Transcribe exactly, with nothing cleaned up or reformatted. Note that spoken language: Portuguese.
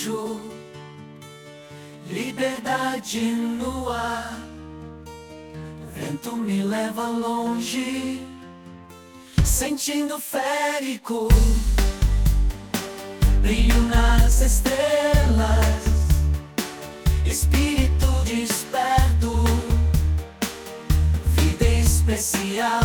vejo liberdade no ar. Vento me leva longe, sentindo férico, brilho nas estrelas, espírito desperto, vida especial.